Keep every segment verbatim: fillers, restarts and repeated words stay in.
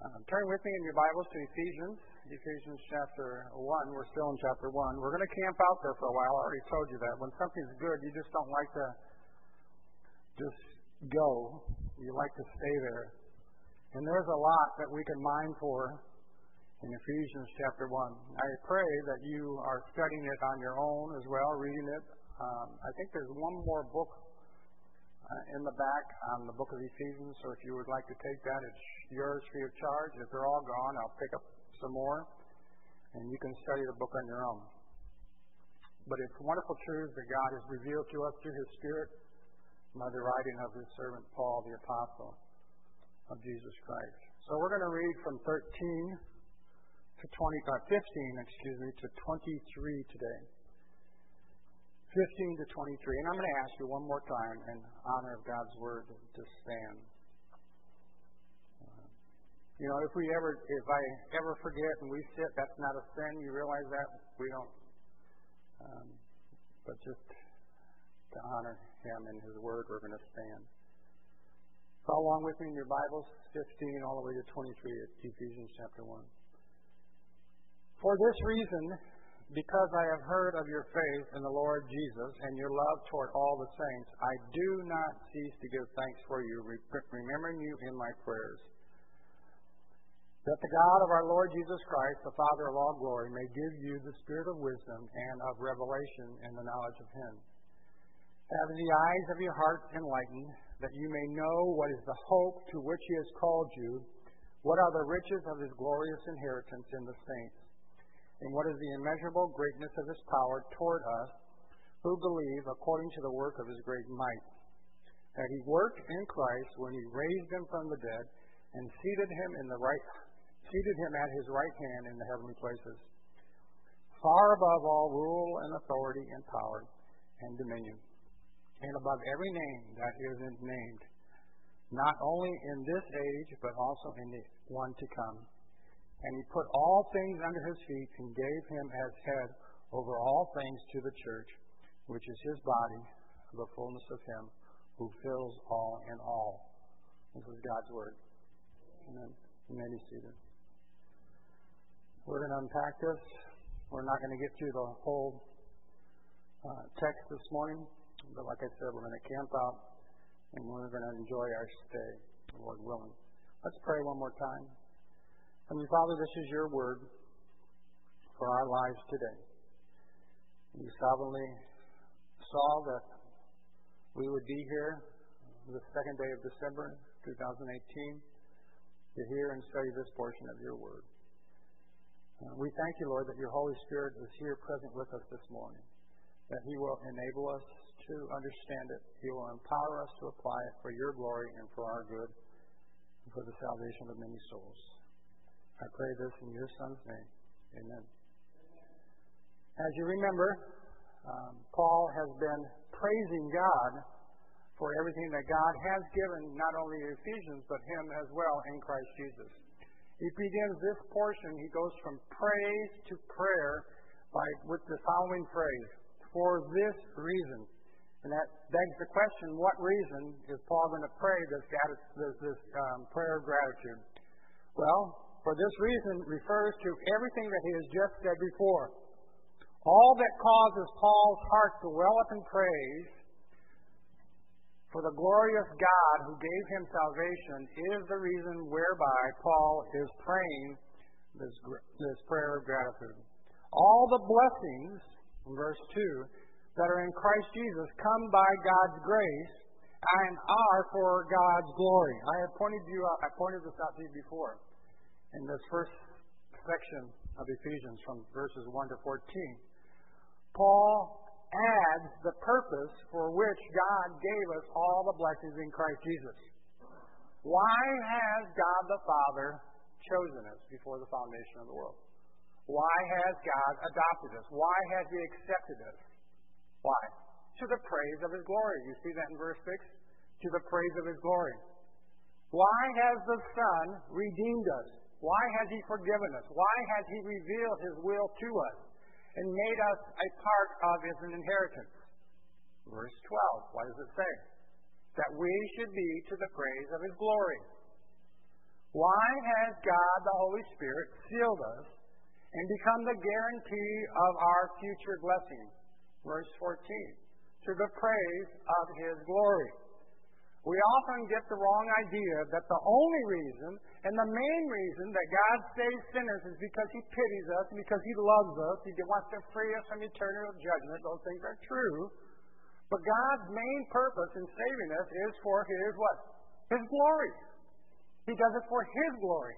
Um, turn with me in your Bibles to Ephesians, Ephesians chapter one. We're still in chapter one. We're going to camp out there for a while. I already told you that. When something's good, you just don't like to just go. You like to stay there. And there's a lot that we can mine for in Ephesians chapter one. I pray that you are studying it on your own as well, reading it. Um, I think there's one more book uh, in the back on the book of Ephesians, so if you would like to take that, it's yours free of charge. If they're all gone, I'll pick up some more, and you can study the book on your own. But it's wonderful truths that God has revealed to us through His Spirit by the writing of His servant Paul, the apostle of Jesus Christ. So we're going to read from thirteen to twenty, uh, fifteen, excuse me, to twenty-three today. fifteen to twenty-three. And I'm going to ask you one more time in honor of God's Word to stand. Uh, you know, if we ever, if I ever forget and we sit, that's not a sin. You realize that? We don't. Um, but just to honor Him and His Word, we're going to stand. Follow along with me in your Bibles, fifteen all the way to twenty-three at Ephesians chapter one. For this reason, because I have heard of your faith in the Lord Jesus and your love toward all the saints, I do not cease to give thanks for you, remembering you in my prayers, that the God of our Lord Jesus Christ, the Father of all glory, may give you the spirit of wisdom and of revelation in the knowledge of Him, having the eyes of your heart enlightened, that you may know what is the hope to which He has called you, what are the riches of His glorious inheritance in the saints, and what is the immeasurable greatness of His power toward us who believe according to the work of His great might, that He worked in Christ when He raised Him from the dead and seated Him in the right, seated Him at His right hand in the heavenly places, far above all rule and authority and power and dominion, and above every name that is named, not only in this age but also in the one to come. And He put all things under His feet and gave Him as head over all things to the church, which is His body, the fullness of Him who fills all in all. This is God's Word. Amen. You may be seated. We're going to unpack this. We're not going to get through the whole uh, text this morning, but like I said, we're going to camp out and we're going to enjoy our stay, Lord willing. Let's pray one more time. Heavenly Father, this is your word for our lives today. You sovereignly saw that we would be here the second day of December two thousand eighteen to hear and study this portion of your word. Uh, we thank you, Lord, that your Holy Spirit is here present with us this morning, that He will enable us to understand it. He will empower us to apply it for your glory and for our good and for the salvation of many souls. I pray this in your Son's name. Amen. As you remember, um, Paul has been praising God for everything that God has given, not only Ephesians, but him as well in Christ Jesus. He begins this portion, he goes from praise to prayer by with the following phrase, for this reason. And that begs the question, what reason is Paul going to pray this, this, this um, prayer of gratitude? Well, for this reason refers to everything that he has just said before. All that causes Paul's heart to well up in praise for the glorious God who gave him salvation is the reason whereby Paul is praying this, this prayer of gratitude. All the blessings, in verse two, that are in Christ Jesus come by God's grace and are for God's glory. I have pointed you out, I pointed this out to you before. In this first section of Ephesians from verses one to fourteen, Paul adds the purpose for which God gave us all the blessings in Christ Jesus. Why has God the Father chosen us before the foundation of the world? Why has God adopted us? Why has He accepted us? Why? To the praise of His glory. You see that in verse six? To the praise of His glory. Why has the Son redeemed us? Why has He forgiven us? Why has He revealed His will to us and made us a part of His inheritance? Verse twelve, what does it say? That we should be to the praise of His glory. Why has God, the Holy Spirit, sealed us and become the guarantee of our future blessing? Verse fourteen, to the praise of His glory. We often get the wrong idea that the only reason and the main reason that God saves sinners is because He pities us, because He loves us, He wants to free us from eternal judgment. Those things are true. But God's main purpose in saving us is for His what? His glory. He does it for His glory.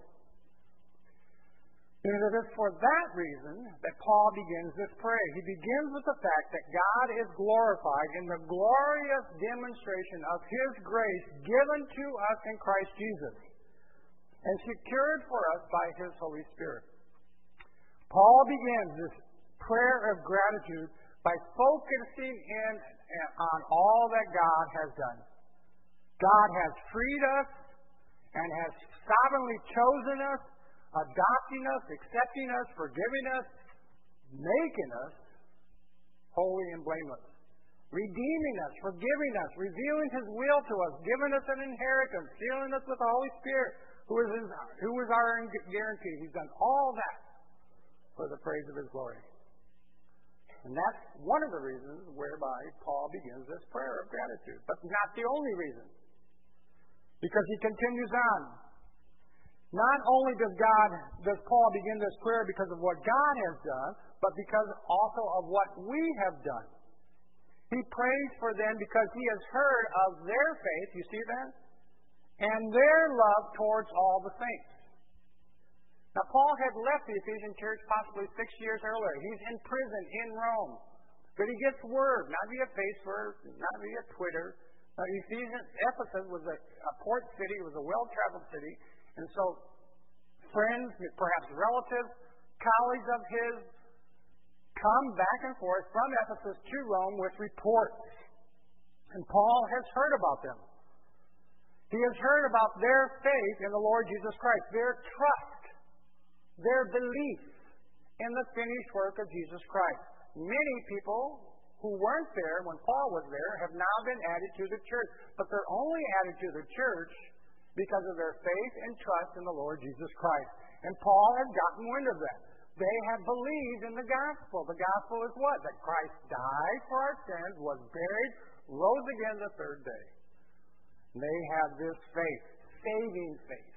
And it is for that reason that Paul begins this prayer. He begins with the fact that God is glorified in the glorious demonstration of His grace given to us in Christ Jesus and secured for us by His Holy Spirit. Paul begins this prayer of gratitude by focusing in on all that God has done. God has freed us and has sovereignly chosen us, adopting us, accepting us, forgiving us, making us holy and blameless, redeeming us, forgiving us, revealing His will to us, giving us an inheritance, sealing us with the Holy Spirit, who is, his, who is our guarantee. He's done all that for the praise of His glory. And that's one of the reasons whereby Paul begins this prayer of gratitude. But not the only reason. Because he continues on. Not only does God, does Paul begin this prayer because of what God has done, but because also of what we have done. He prays for them because he has heard of their faith, you see that? And their love towards all the saints. Now, Paul had left the Ephesian church possibly six years earlier. He's in prison in Rome. But he gets word, not via Facebook, not via Twitter. Now, Ephesian, Ephesus was a, a port city. It was a well-traveled city. And so friends, perhaps relatives, colleagues of his, come back and forth from Ephesus to Rome with reports. And Paul has heard about them. He has heard about their faith in the Lord Jesus Christ, their trust, their belief in the finished work of Jesus Christ. Many people who weren't there when Paul was there have now been added to the church, but they're only added to the church because of their faith and trust in the Lord Jesus Christ. And Paul had gotten wind of that. They had believed in the gospel. The gospel is what? That Christ died for our sins, was buried, rose again the third day. And they have this faith, saving faith.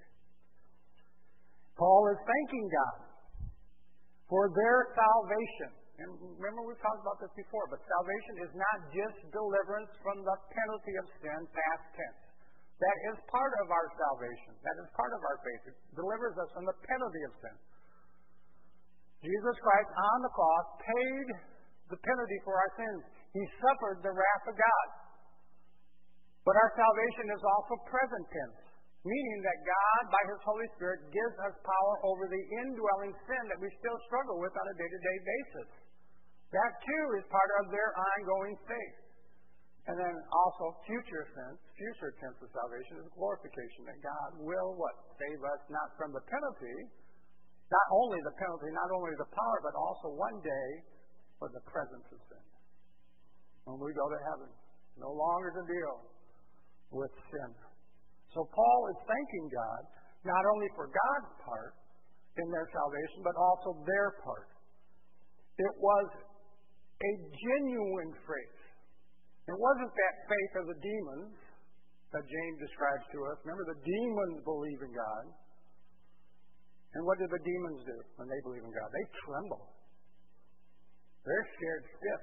Paul is thanking God for their salvation. And remember, we've talked about this before, but salvation is not just deliverance from the penalty of sin, past tense. That is part of our salvation. That is part of our faith. It delivers us from the penalty of sin. Jesus Christ on the cross paid the penalty for our sins. He suffered the wrath of God. But our salvation is also present tense, meaning that God, by His Holy Spirit, gives us power over the indwelling sin that we still struggle with on a day-to-day basis. That, too, is part of their ongoing faith. And then also future sense, future tense of salvation is glorification, that God will what? Save us not from the penalty, not only the penalty, not only the power, but also one day for the presence of sin. When we go to heaven, no longer to deal with sin. So Paul is thanking God, not only for God's part in their salvation, but also their part. It was a genuine faith. It wasn't that faith of the demons that James describes to us. Remember, the demons believe in God. And what do the demons do when they believe in God? They tremble. They're scared stiff.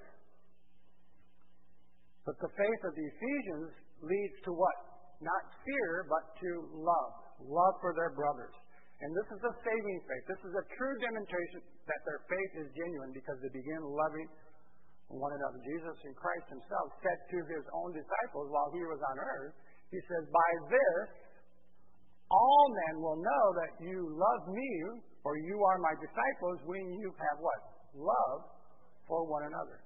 But the faith of the Ephesians leads to what? Not fear, but to love. Love for their brothers. And this is a saving faith. This is a true demonstration that their faith is genuine because they begin loving one another. Jesus in Christ Himself said to His own disciples while He was on earth, He says, by this, all men will know that you love me, or you are my disciples, when you have what? Love for one another.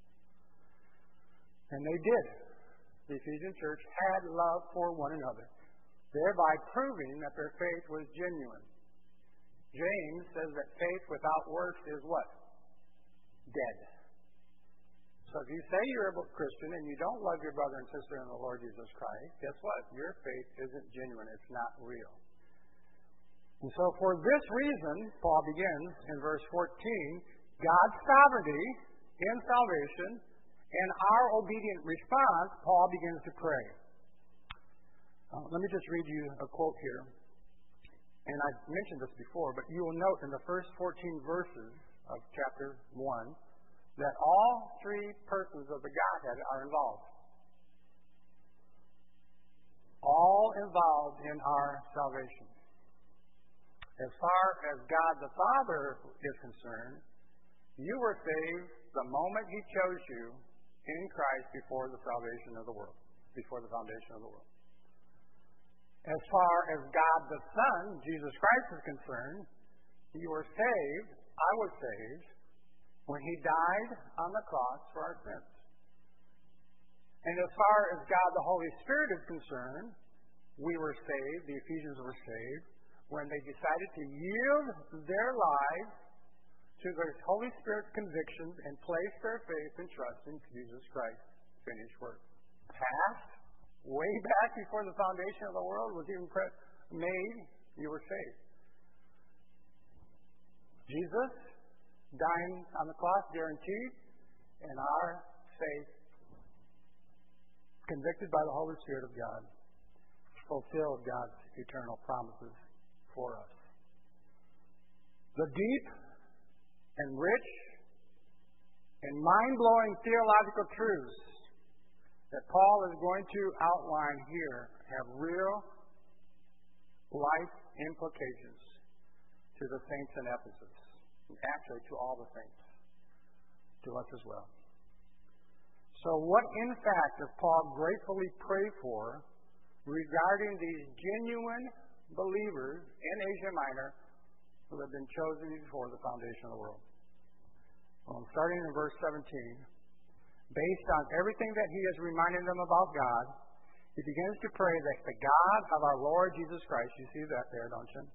And they did. The Ephesian church had love for one another, thereby proving that their faith was genuine. James says that faith without works is what? Dead. So if you say you're a Christian and you don't love your brother and sister in the Lord Jesus Christ, guess what? Your faith isn't genuine. It's not real. And so for this reason, Paul begins in verse fourteen, God's sovereignty in salvation and our obedient response, Paul begins to pray. Uh, let me just read you a quote here. And I've mentioned this before, but you will note in the first fourteen verses of chapter one that all three persons of the Godhead are involved. All involved in our salvation. As far as God the Father is concerned, you were saved the moment He chose you in Christ before the salvation of the world, before the foundation of the world. As far as God the Son, Jesus Christ, is concerned, you were saved, I was saved, when He died on the cross for our sins. And as far as God the Holy Spirit is concerned, we were saved, the Ephesians were saved, when they decided to yield their lives to the Holy Spirit's convictions and place their faith and trust in Jesus Christ's finished work. Past, way back before the foundation of the world was even made, you were saved. Jesus dying on the cross guaranteed, and our faith, convicted by the Holy Spirit of God, fulfilled God's eternal promises for us. The deep and rich and mind-blowing theological truths that Paul is going to outline here have real life implications to the saints in Ephesus, and actually to all the saints, to us as well. So what, in fact, does Paul gratefully pray for regarding these genuine believers in Asia Minor who have been chosen before the foundation of the world? Well, starting in verse seventeen, based on everything that he has reminded them about God, he begins to pray that the God of our Lord Jesus Christ, you see that there, don't you?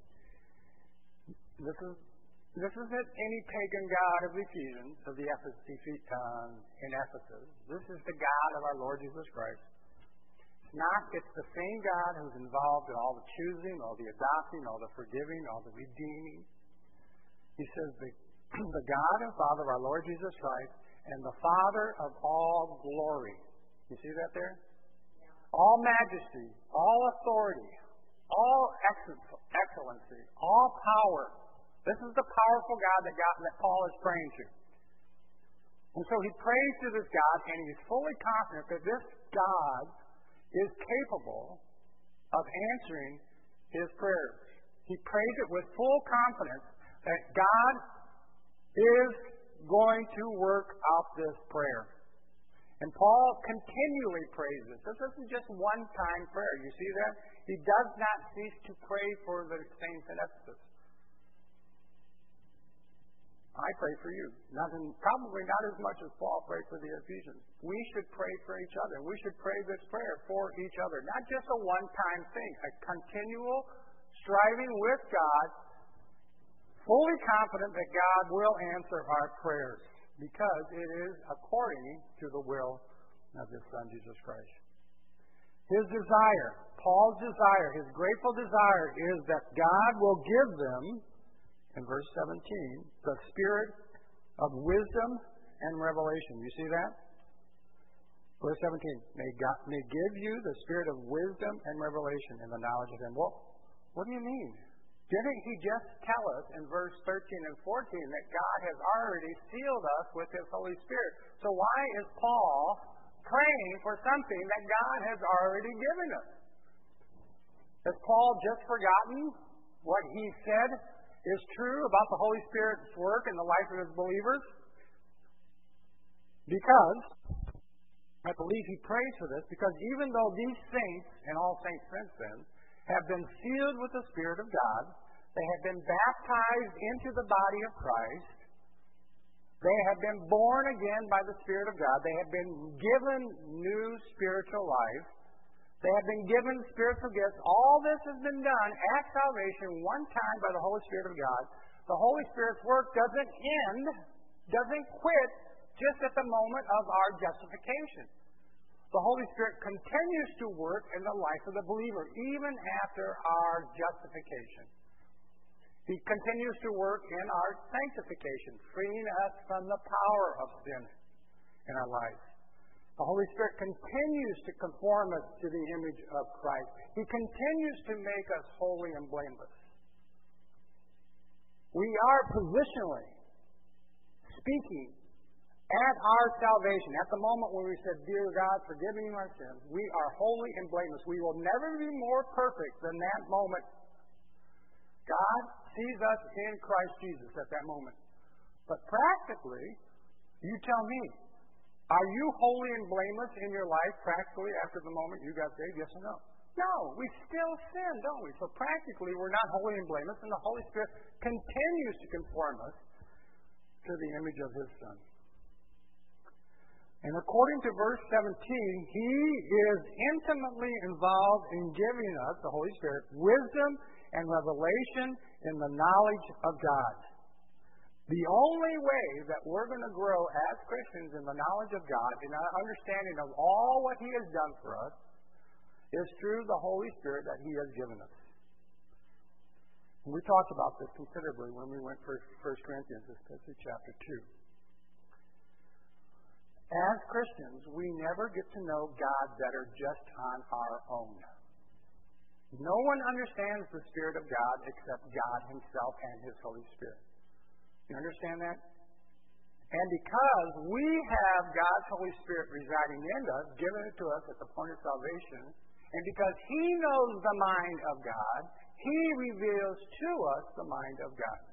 This is this isn't any pagan god of the Ephesians, of the Ephes- uh, in Ephesus. This is the God of our Lord Jesus Christ. It's not, it's the same God who's involved in all the choosing, all the adopting, all the forgiving, all the redeeming. He says the, the God and Father of our Lord Jesus Christ and the Father of all glory. You see that there? All majesty, all authority, all excellency, all power. This is the powerful God that, God that Paul is praying to. And so he prays to this God, and he's fully confident that this God is capable of answering his prayers. He prays it with full confidence that God is going to work out this prayer. And Paul continually prays this. This isn't just one-time prayer. You see that? He does not cease to pray for the saints in Ephesus. I pray for you. Not in, probably not as much as Paul prayed for the Ephesians. We should pray for each other. We should pray this prayer for each other. Not just a one-time thing. A continual striving with God, fully confident that God will answer our prayers because it is according to the will of His Son, Jesus Christ. His desire, Paul's desire, his grateful desire is that God will give them, in verse seventeen, the spirit of wisdom and revelation. You see that? Verse seventeen, may God may give you the spirit of wisdom and revelation in the knowledge of Him. Well, what do you mean? Didn't he just tell us in verse thirteen and fourteen that God has already sealed us with His Holy Spirit? So why is Paul praying for something that God has already given us? Has Paul just forgotten what he said is true about the Holy Spirit's work in the life of his believers? Because, I believe he prays for this, because even though these saints, and all saints since then, have been sealed with the Spirit of God, they have been baptized into the body of Christ, they have been born again by the Spirit of God, they have been given new spiritual life, they have been given spiritual gifts. All this has been done at salvation one time by the Holy Spirit of God. The Holy Spirit's work doesn't end, doesn't quit just at the moment of our justification. The Holy Spirit continues to work in the life of the believer, even after our justification. He continues to work in our sanctification, freeing us from the power of sin in our lives. The Holy Spirit continues to conform us to the image of Christ. He continues to make us holy and blameless. We are positionally speaking at our salvation, at the moment when we said, "Dear God, forgive me my sins," we are holy and blameless. We will never be more perfect than that moment. God sees us in Christ Jesus at that moment. But practically, you tell me, are you holy and blameless in your life practically after the moment you got saved? Yes or no? No, we still sin, don't we? So practically, we're not holy and blameless, and the Holy Spirit continues to conform us to the image of His Son. And according to verse seventeen, He is intimately involved in giving us, the Holy Spirit, wisdom and revelation in the knowledge of God. The only way that we're going to grow as Christians in the knowledge of God, in our understanding of all what He has done for us, is through the Holy Spirit that He has given us. And we talked about this considerably when we went for First Corinthians, especially chapter two. As Christians, we never get to know God better just on our own. No one understands the Spirit of God except God Himself and His Holy Spirit. You understand that? And because we have God's Holy Spirit residing in us, given it to us at the point of salvation, and because He knows the mind of God, He reveals to us the mind of God.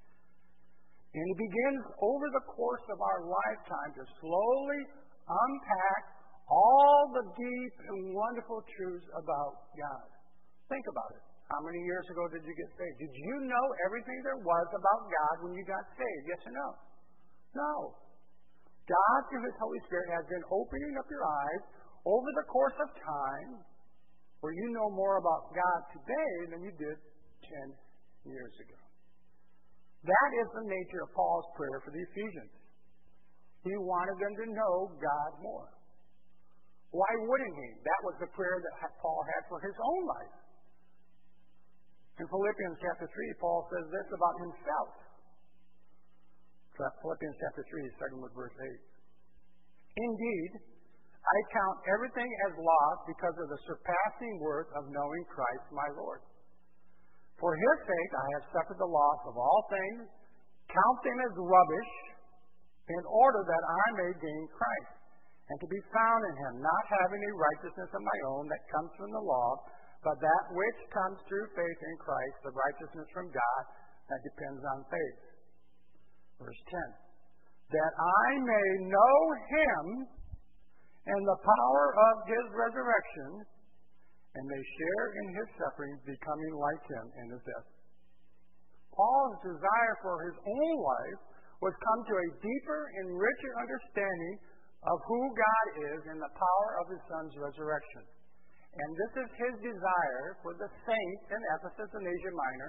And He begins over the course of our lifetime to slowly unpack all the deep and wonderful truths about God. Think about it. How many years ago did you get saved? Did you know everything there was about God when you got saved? Yes or no? No. God, through His Holy Spirit, has been opening up your eyes over the course of time where you know more about God today than you did ten years ago. That is the nature of Paul's prayer for the Ephesians. He wanted them to know God more. Why wouldn't he? That was the prayer that Paul had for his own life. In Philippians chapter three, Paul says this about himself. Philippians chapter three, starting with verse eight. Indeed, I count everything as loss because of the surpassing worth of knowing Christ my Lord. For His sake I have suffered the loss of all things, count them as rubbish, in order that I may gain Christ, and to be found in Him, not having a righteousness of my own that comes from the law, but that which comes through faith in Christ, the righteousness from God that depends on faith. Verse ten. That I may know Him and the power of His resurrection, and may share in His sufferings, becoming like Him in His death. Paul's desire for his own life was come to a deeper and richer understanding of who God is and the power of His Son's resurrection. And this is his desire for the saints in Ephesus and Asia Minor.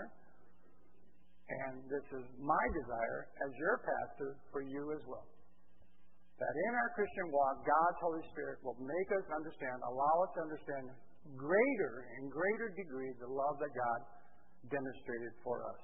And this is my desire as your pastor for you as well. That in our Christian walk, God's Holy Spirit will make us understand, allow us to understand greater and greater degree the love that God demonstrated for us.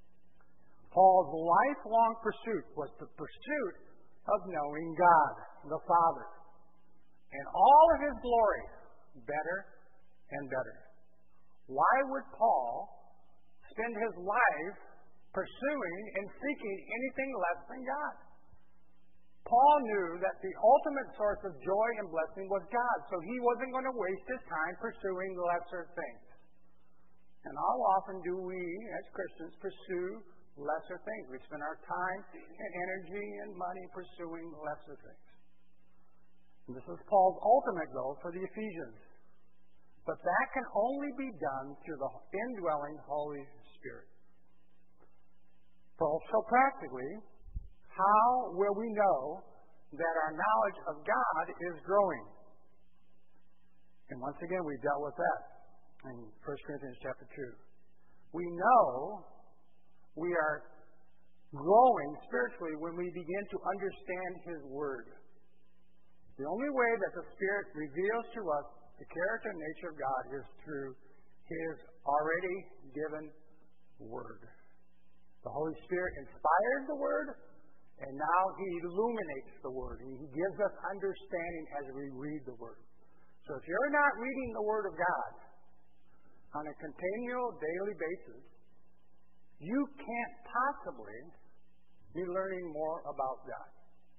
Paul's lifelong pursuit was the pursuit of knowing God, the Father, and all of His glory better and better. Why would Paul spend his life pursuing and seeking anything less than God? Paul knew that the ultimate source of joy and blessing was God, so he wasn't going to waste his time pursuing lesser things. And how often do we, as Christians, pursue lesser things? We spend our time and energy and money pursuing lesser things. And this is Paul's ultimate goal for the Ephesians. But that can only be done through the indwelling Holy Spirit. So practically, how will we know that our knowledge of God is growing? And once again, we dealt with that in First Corinthians chapter two. We know we are growing spiritually when we begin to understand His Word. The only way that the Spirit reveals to us the character and nature of God is through His already given Word. The Holy Spirit inspires the Word, and now He illuminates the Word. He gives us understanding as we read the Word. So if you're not reading the Word of God on a continual daily basis, you can't possibly be learning more about God.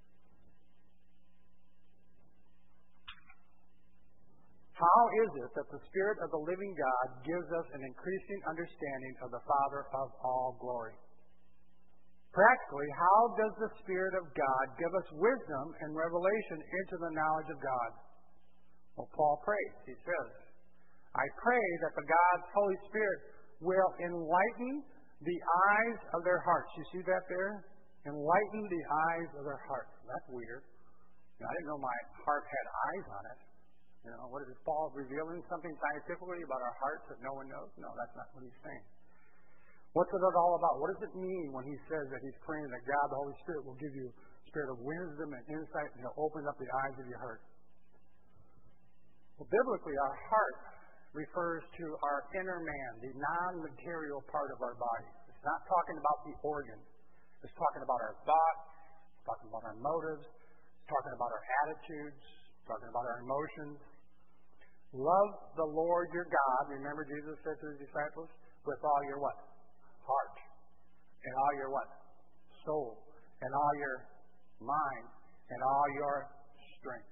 How is it that the Spirit of the living God gives us an increasing understanding of the Father of all glory? Practically, how does the Spirit of God give us wisdom and revelation into the knowledge of God? Well, Paul prays. He says, I pray that the God's Holy Spirit will enlighten the eyes of their hearts. You see that there? Enlighten the eyes of their hearts. That's weird. You know, I didn't know my heart had eyes on it. You know, what is it? Paul revealing something scientifically about our hearts that no one knows? No, that's not what he's saying. What's it all about? What does it mean when he says that he's praying that God, the Holy Spirit, will give you a spirit of wisdom and insight and he'll open up the eyes of your heart? Well, biblically, our heart refers to our inner man, the non-material part of our body. It's not talking about the organ. It's talking about our thoughts. It's talking about our motives. It's talking about our attitudes. It's talking about our emotions. Love the Lord your God. Remember Jesus said to his disciples, with all your what? Heart. And all your what? Soul. And all your mind. And all your strength.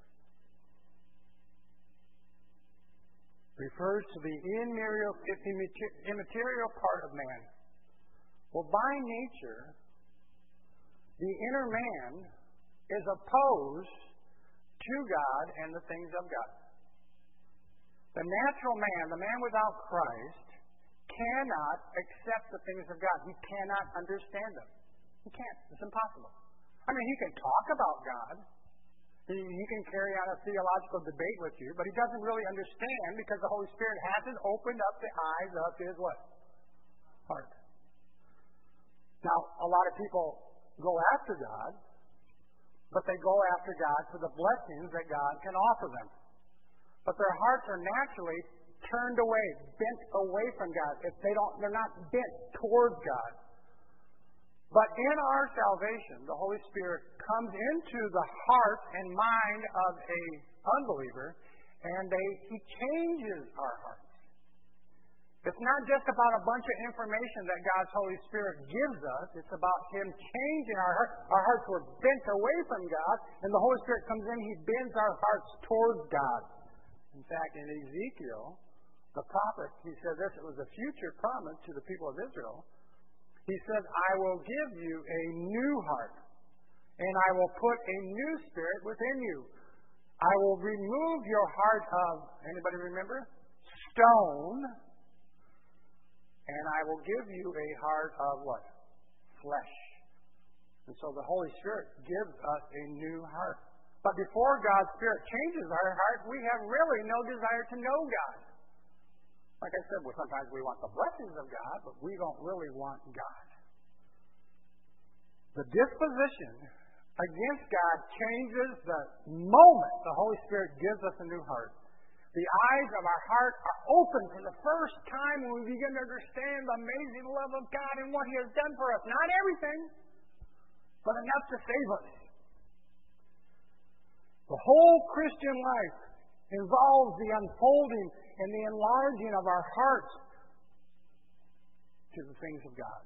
Refers to the immaterial, immaterial part of man. Well, by nature, the inner man is opposed to God and the things of God. The natural man, the man without Christ, cannot accept the things of God. He cannot understand them. He can't. It's impossible. I mean, he can talk about God. He, he can carry on a theological debate with you, but he doesn't really understand because the Holy Spirit hasn't opened up the eyes of his what? Heart. Now, a lot of people go after God, but they go after God for the blessings that God can offer them. But their hearts are naturally turned away, bent away from God. If they don't, they're not bent towards God. But in our salvation, the Holy Spirit comes into the heart and mind of a unbeliever, and they, He changes our hearts. It's not just about a bunch of information that God's Holy Spirit gives us. It's about Him changing our hearts. Our hearts were bent away from God, and the Holy Spirit comes in, He bends our hearts towards God. In fact, in Ezekiel, the prophet, he said this, it was a future promise to the people of Israel. He said, I will give you a new heart, and I will put a new spirit within you. I will remove your heart of, anybody remember? Stone, and I will give you a heart of what? Flesh. And so the Holy Spirit gives us a new heart. But before God's Spirit changes our heart, we have really no desire to know God. Like I said, well, sometimes we want the blessings of God, but we don't really want God. The disposition against God changes the moment the Holy Spirit gives us a new heart. The eyes of our heart are open for the first time when we begin to understand the amazing love of God and what He has done for us. Not everything, but enough to save us. The whole Christian life involves the unfolding and the enlarging of our hearts to the things of God.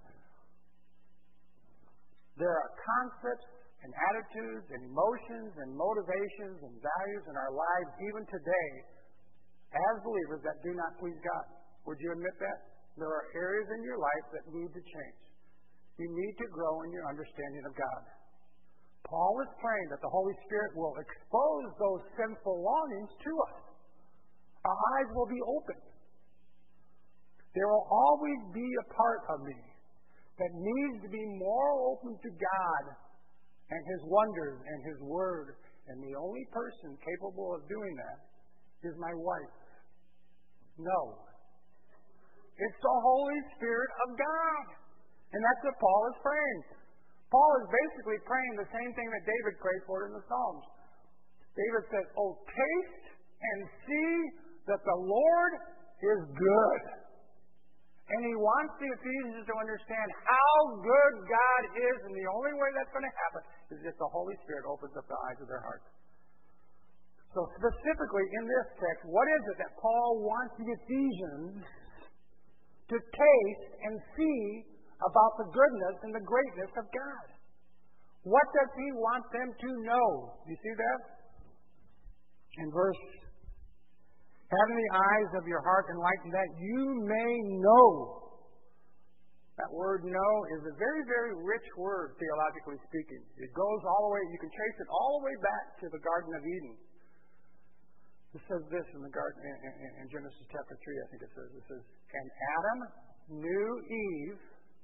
There are concepts and attitudes and emotions and motivations and values in our lives even today as believers that do not please God. Would you admit that? There are areas in your life that need to change. You need to grow in your understanding of God. Paul is praying that the Holy Spirit will expose those sinful longings to us. Our eyes will be open. There will always be a part of me that needs to be more open to God and His wonders and His Word. And the only person capable of doing that is my wife. No. It's the Holy Spirit of God. And that's what Paul is praying. Paul is basically praying the same thing that David prayed for in the Psalms. David says, oh, taste and see that the Lord is good. And he wants the Ephesians to understand how good God is, and the only way that's going to happen is if the Holy Spirit opens up the eyes of their hearts. So specifically in this text, what is it that Paul wants the Ephesians to taste and see about the goodness and the greatness of God? What does he want them to know? Do you see that? In verse, having the eyes of your heart enlightened, that you may know. That word know is a very, very rich word, theologically speaking. It goes all the way, you can trace it all the way back to the Garden of Eden. It says this in the garden, in, in, in Genesis chapter three, I think it says, it says, and Adam knew Eve,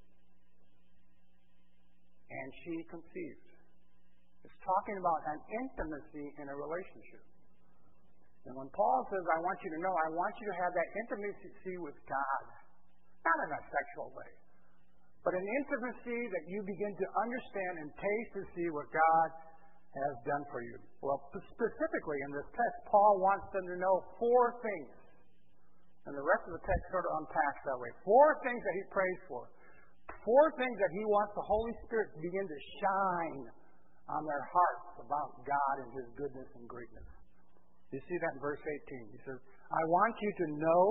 and she conceived. It's talking about an intimacy in a relationship. And when Paul says, I want you to know, I want you to have that intimacy with God. Not in a sexual way, but an intimacy that you begin to understand and taste and see what God has done for you. Well, specifically in this text, Paul wants them to know four things. And the rest of the text sort of unpacks that way. Four things that he prays for. Four things that he wants the Holy Spirit to begin to shine on their hearts about God and his goodness and greatness. You see that in verse eighteen. He says, I want you to know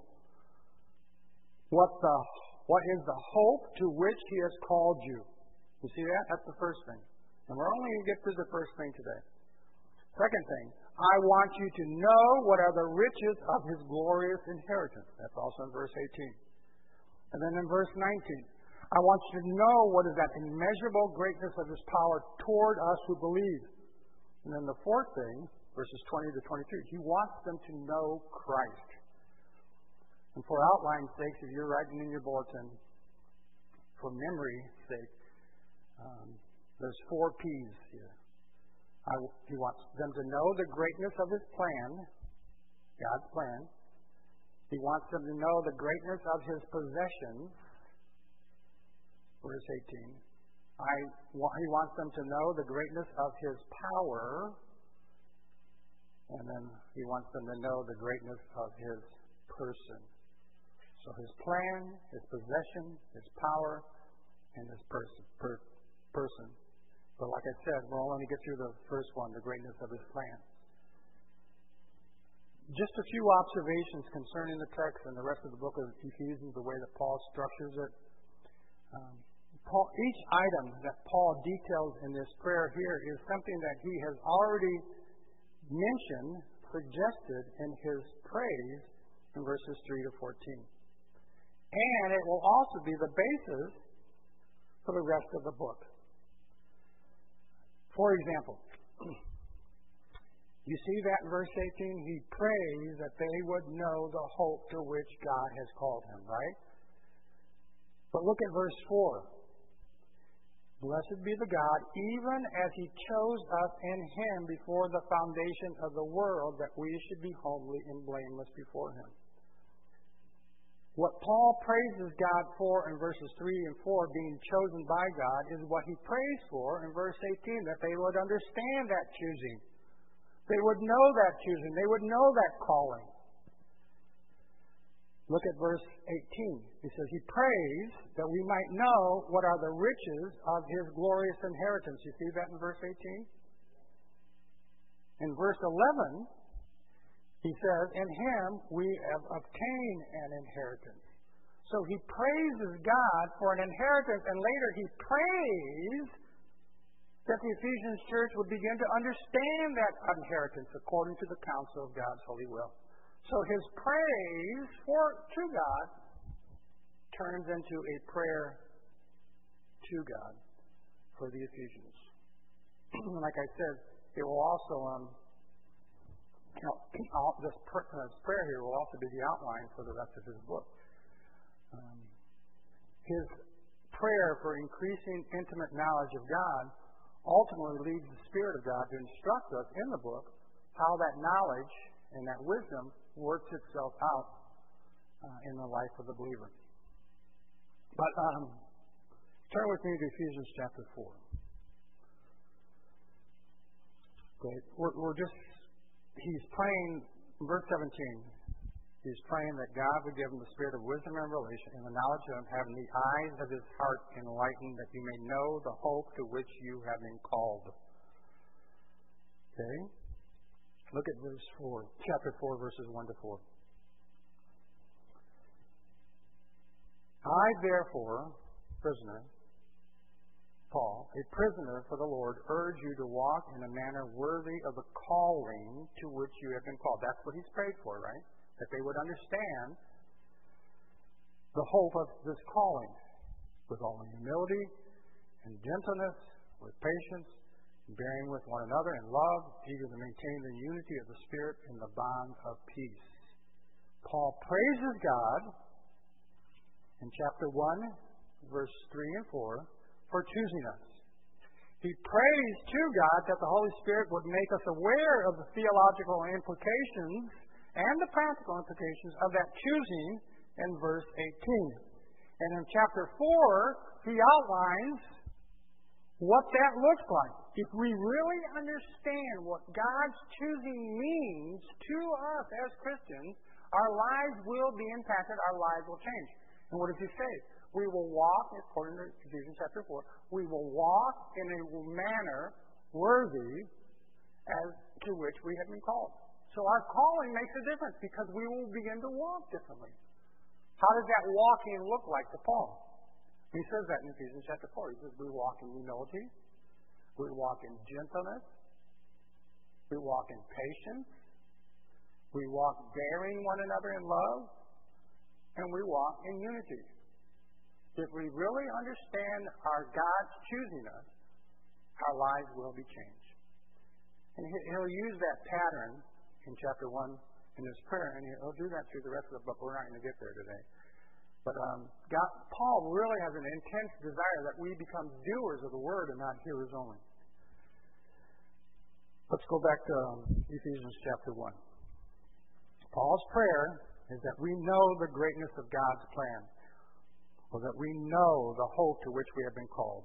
what the what is the hope to which he has called you. You see that? That's the first thing. And we're only going to get to the first thing today. Second thing, I want you to know what are the riches of his glorious inheritance. That's also in verse eighteen. And then in verse nineteen, I want you to know what is that immeasurable greatness of his power toward us who believe. And then the fourth thing, verses twenty to twenty-two, he wants them to know Christ. And for outline's sake, if you're writing in your bulletin, for memory's sake, um, there's four P's here. I, he wants them to know the greatness of his plan, God's plan. He wants them to know the greatness of his possessions, verse eighteen. I, he wants them to know the greatness of his power, and then he wants them to know the greatness of his person. So his plan, his possession, his power, and his person. Per, person. But like I said, we'll only get through the first one, the greatness of his plan. Just a few observations concerning the text and the rest of the book of Ephesians, the way that Paul structures it. Um, Paul, each item that Paul details in this prayer here is something that he has already mentioned, suggested in his praise in verses three to fourteen. And it will also be the basis for the rest of the book. For example, you see that in verse eighteen? He prays that they would know the hope to which God has called him, right? But look at verse four. Blessed be the God, even as he chose us in him before the foundation of the world, that we should be homely and blameless before him. What Paul praises God for in verses three and four, being chosen by God, is what he prays for in verse eighteen, that they would understand that choosing. They would know that choosing. They would know that calling. Look at verse eighteen. He says, he prays that we might know what are the riches of his glorious inheritance. You see that in verse eighteen? In verse eleven, he says, in him we have obtained an inheritance. So he praises God for an inheritance, and later he prays that the Ephesians church would begin to understand that inheritance according to the counsel of God's holy will. So his praise for to God turns into a prayer to God for the Ephesians. Like I said, it will also um, You know, all, this, pr- uh, this prayer here will also be the outline for the rest of his book. Um, his prayer for increasing intimate knowledge of God ultimately leads the Spirit of God to instruct us in the book how that knowledge and that wisdom works itself out uh, in the life of the believer. But um, turn with me to Ephesians chapter four. Great. We're, we're just... He's praying, verse seventeen, He's praying that God would give him the spirit of wisdom and revelation and the knowledge of him, having the eyes of his heart enlightened, that you may know the hope to which you have been called. Okay? Look at verse four, chapter four, verses one to four. I, therefore, prisoner, Paul, a prisoner for the Lord, urge you to walk in a manner worthy of the calling to which you have been called. That's what he's prayed for, right? That they would understand the hope of this calling with all humility and gentleness, with patience, bearing with one another in love, eager to maintain the unity of the Spirit in the bond of peace. Paul praises God in chapter one, verse three and four, for choosing us. He prays to God that the Holy Spirit would make us aware of the theological implications and the practical implications of that choosing in verse eighteen. And in chapter four, he outlines what that looks like. If we really understand what God's choosing means to us as Christians, our lives will be impacted, our lives will change. And what does he say? We will walk, according to Ephesians chapter four, we will walk in a manner worthy as to which we have been called. So our calling makes a difference because we will begin to walk differently. How does that walking look like to Paul? He says that in Ephesians chapter four. He says we walk in humility, we walk in gentleness, we walk in patience, we walk bearing one another in love, and we walk in unity. If we really understand our God's choosing us, our lives will be changed. And he'll use that pattern in chapter one in his prayer, and he'll do that through the rest of the book. We're not going to get there today. But um, God, Paul really has an intense desire that we become doers of the word and not hearers only. Let's go back to um, Ephesians chapter one. Paul's prayer is that we know the greatness of God's plan, or that we know the hope to which we have been called.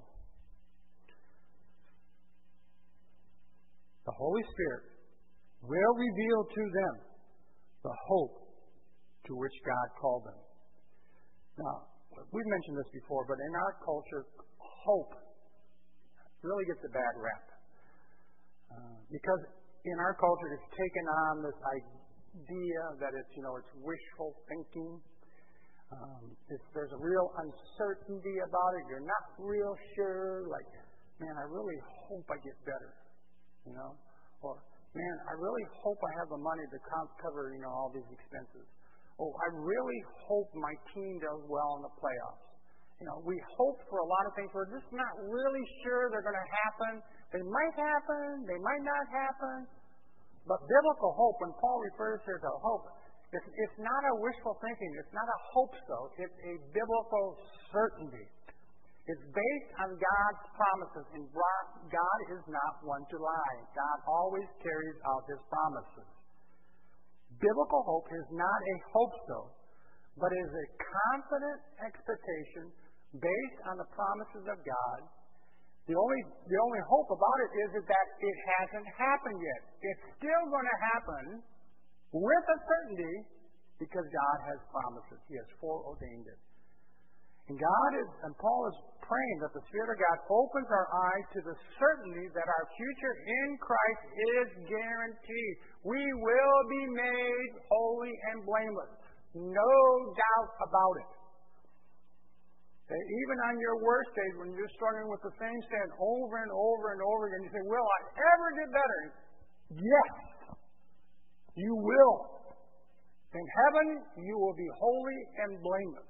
The Holy Spirit will reveal to them the hope to which God called them. Now, we've mentioned this before, but in our culture, hope really gets a bad rap. Uh, because in our culture, it's taken on this idea that it's, you know, it's wishful thinking. Um, it's, there's a real uncertainty about it. You're not real sure. Like, man, I really hope I get better. You know? Or, man, I really hope I have the money to cover, you know, all these expenses. Oh, I really hope my team does well in the playoffs. You know, we hope for a lot of things. We're just not really sure they're going to happen. They might happen. They might not happen. But biblical hope, when Paul refers here to hope, it's, it's not a wishful thinking. It's not a hope so. It's a biblical certainty. It's based on God's promises, and God is not one to lie. God always carries out his promises. Biblical hope is not a hope so, but is a confident expectation based on the promises of God. The only, the only hope about it is that it hasn't happened yet. It's still going to happen with a certainty because God has promises. He has foreordained it. And God is, and Paul is praying that the Spirit of God opens our eyes to the certainty that our future in Christ is guaranteed. We will be made holy and blameless. No doubt about it. And even on your worst days, when you're struggling with the same sin over and over and over again, you say, will I ever get better? Yes, you will. In heaven, you will be holy and blameless.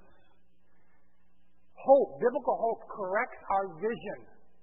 Hope, biblical hope, corrects our vision.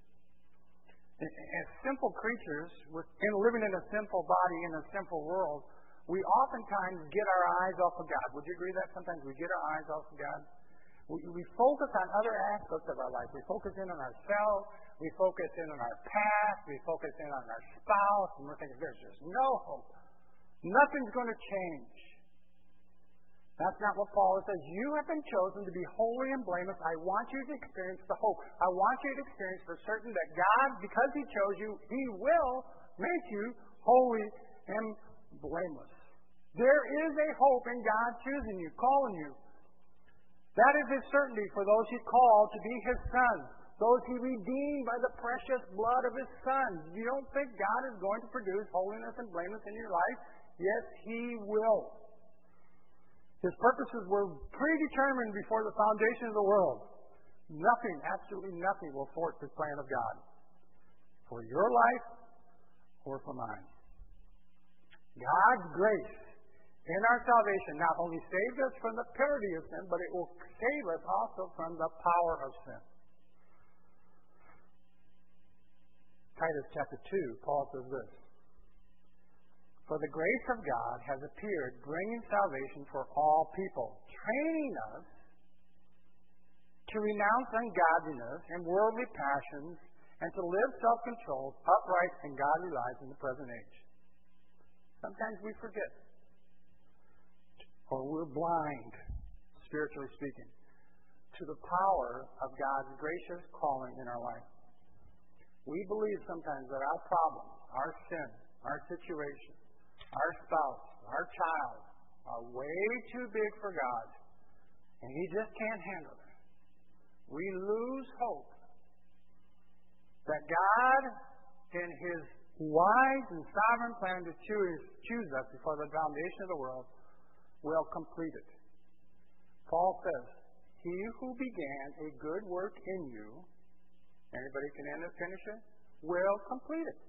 As simple creatures, with, in living in a sinful body in a sinful world, we oftentimes get our eyes off of God. Would you agree that sometimes we get our eyes off of God? We, we focus on other aspects of our life. We focus in on ourselves. We focus in on our past. We focus in on our spouse. And we're thinking, there's just no hope. Nothing's going to change. That's not what Paul says. You have been chosen to be holy and blameless. I want you to experience the hope. I want you to experience for certain that God, because he chose you, he will make you holy and blameless. There is a hope in God choosing you, calling you. That is His certainty for those He called to be His sons, those He redeemed by the precious blood of His Son. You don't think God is going to produce holiness and blameless in your life? Yes, He will. His purposes were predetermined before the foundation of the world. Nothing, absolutely nothing, will thwart the plan of God for your life or for mine. God's grace in our salvation not only saved us from the penalty of sin, but it will save us also from the power of sin. Titus chapter two, Paul says this: For the grace of God has appeared, bringing salvation for all people, training us to renounce ungodliness and worldly passions, and to live self-controlled, upright, and godly lives in the present age. Sometimes we forget, or we're blind, spiritually speaking, to the power of God's gracious calling in our life. We believe sometimes that our problems, our sin, our situation, our spouse, our child are way too big for God, and He just can't handle it. We lose hope that God, in His wise and sovereign plan to choose, choose us before the foundation of the world, will complete it. Paul says, He who began a good work in you, anybody can end it, finish it, will complete it.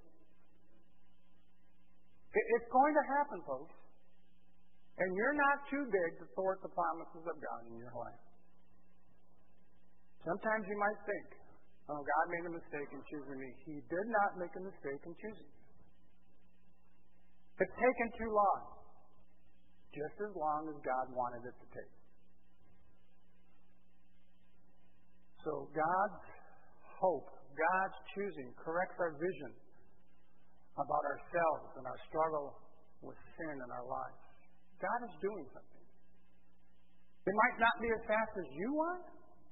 It's going to happen, folks. And you're not too big to thwart the promises of God in your life. Sometimes you might think, oh, God made a mistake in choosing me. He did not make a mistake in choosing you. It's taken too long. Just as long as God wanted it to take. So God's hope, God's choosing corrects our vision about ourselves and our struggle with sin in our lives. God is doing something. It might not be as fast as you want,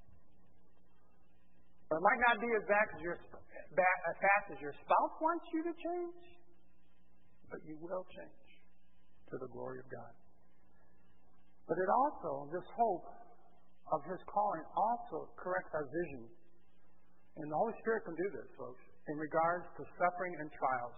or it might not be as fast as your, as fast as your spouse wants you to change, but you will change to the glory of God. But it also, this hope of His calling also corrects our vision. And the Holy Spirit can do this, folks, in regards to suffering and trials.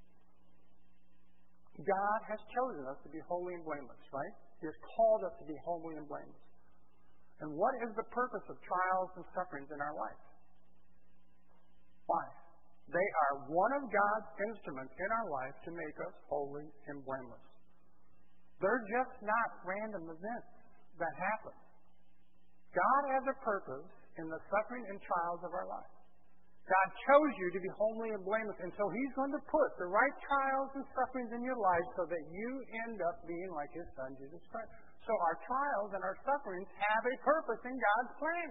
God has chosen us to be holy and blameless, right? He has called us to be holy and blameless. And what is the purpose of trials and sufferings in our life? Why? They are one of God's instruments in our life to make us holy and blameless. They're just not random events that happen. God has a purpose in the suffering and trials of our life. God chose you to be holy and blameless, and so He's going to put the right trials and sufferings in your life so that you end up being like His Son, Jesus Christ. So our trials and our sufferings have a purpose in God's plan.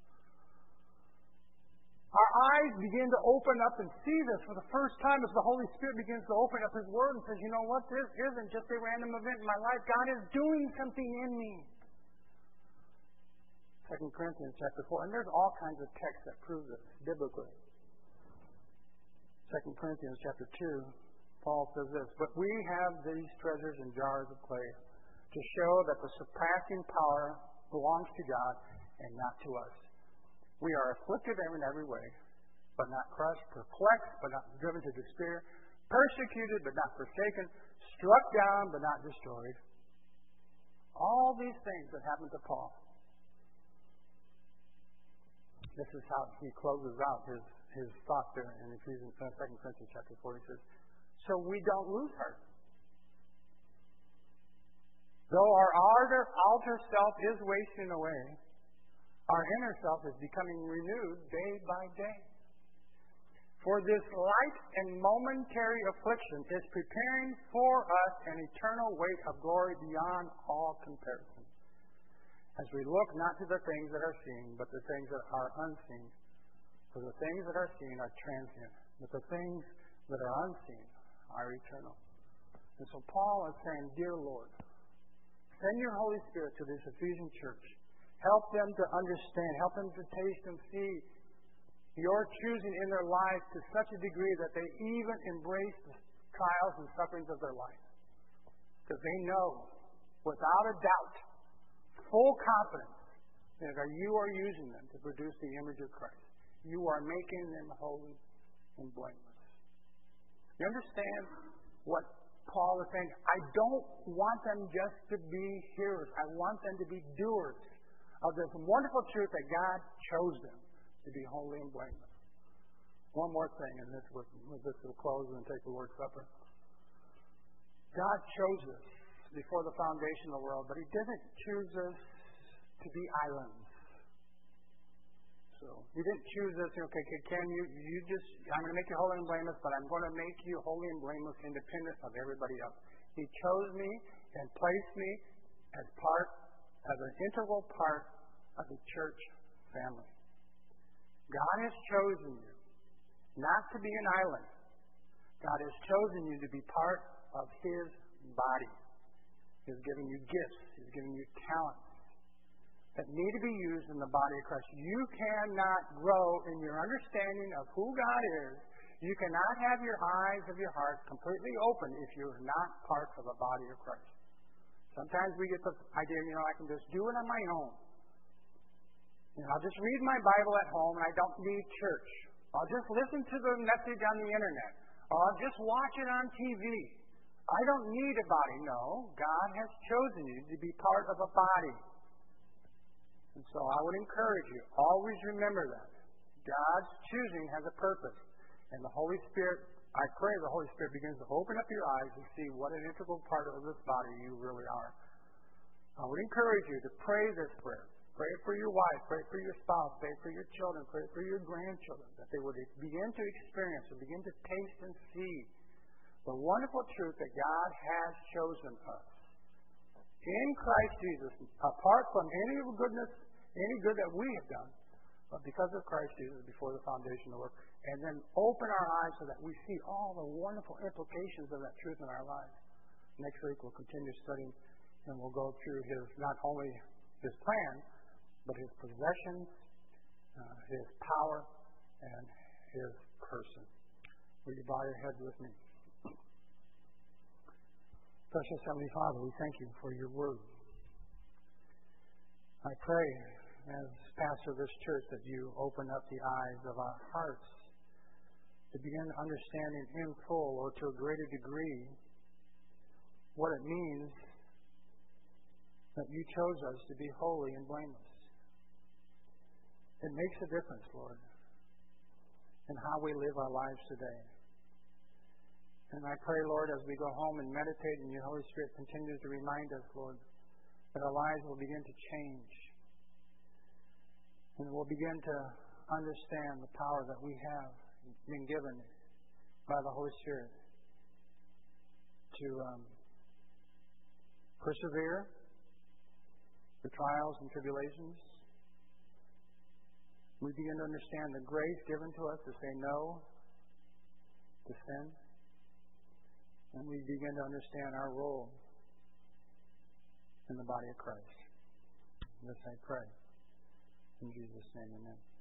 Our eyes begin to open up and see this for the first time as the Holy Spirit begins to open up His Word and says, you know what, this isn't just a random event in my life. God is doing something in me. Second Corinthians chapter four. And there's all kinds of texts that prove this biblically. Second Corinthians chapter two, Paul says this: But we have these treasures in jars of clay to show that the surpassing power belongs to God and not to us. We are afflicted in every way, but not crushed, perplexed, but not driven to despair, persecuted, but not forsaken, struck down, but not destroyed. All these things that happened to Paul. This is how he closes out his, his thought there in Ephesians, uh, Second Corinthians chapter four. He says, so we don't lose heart. Though our outer, outer self is wasting away, our inner self is becoming renewed day by day. For this light and momentary affliction is preparing for us an eternal weight of glory beyond all comparison. As we look not to the things that are seen, but the things that are unseen. For the things that are seen are transient, but the things that are unseen are eternal. And so Paul is saying, dear Lord, send your Holy Spirit to this Ephesian church. Help them to understand. Help them to taste and see your choosing in their lives to such a degree that they even embrace the trials and sufferings of their life. Because they know, without a doubt, full confidence, that you are using them to produce the image of Christ. You are making them holy and blameless. You understand what Paul is saying? I don't want them just to be hearers. I want them to be doers of this wonderful truth that God chose them to be holy and blameless. One more thing, and this will, this will close and take the Lord's Supper. God chose us before the foundation of the world, but He didn't choose us to be islands. So He didn't choose us, okay, can you, you just, I'm going to make you holy and blameless, but I'm going to make you holy and blameless independent of everybody else. He chose me and placed me as part, as an integral part of the church family. God has chosen you not to be an island. God has chosen you to be part of His body. He's given you gifts. He's given you talents that need to be used in the body of Christ. You cannot grow in your understanding of who God is. You cannot have your eyes of your heart completely open if you're not part of the body of Christ. Sometimes we get the idea, you know, I can just do it on my own. You know, I'll just read my Bible at home and I don't need church. I'll just listen to the message on the internet. Or I'll just watch it on T V. I don't need a body. No, God has chosen you to be part of a body. And so I would encourage you, always remember that. God's choosing has a purpose. And the Holy Spirit, I pray the Holy Spirit begins to open up your eyes and see what an integral part of this body you really are. I would encourage you to pray this prayer. Pray for your wife, pray for your spouse, pray for your children, pray for your grandchildren, that they would begin to experience and begin to taste and see the wonderful truth that God has chosen us in Christ Jesus, apart from any goodness, any good that we have done, but because of Christ Jesus before the foundation of the world. And then open our eyes so that we see all the wonderful implications of that truth in our lives. Next week we'll continue studying and we'll go through His, not only His plan, but His possessions, uh, His power, and His person. Will you bow your head with me? Precious Heavenly Father, we thank You for Your word. I pray, as pastor of this church, that You open up the eyes of our hearts to begin understanding in full, or to a greater degree, what it means that You chose us to be holy and blameless. It makes a difference, Lord, in how we live our lives today. And I pray, Lord, as we go home and meditate, and Your Holy Spirit continues to remind us, Lord, that our lives will begin to change. And we'll begin to understand the power that we have been given by the Holy Spirit to um, persevere through trials and tribulations. We begin to understand the grace given to us to say no to sin. And we begin to understand our role in the body of Christ. This I pray. In Jesus' name, amen.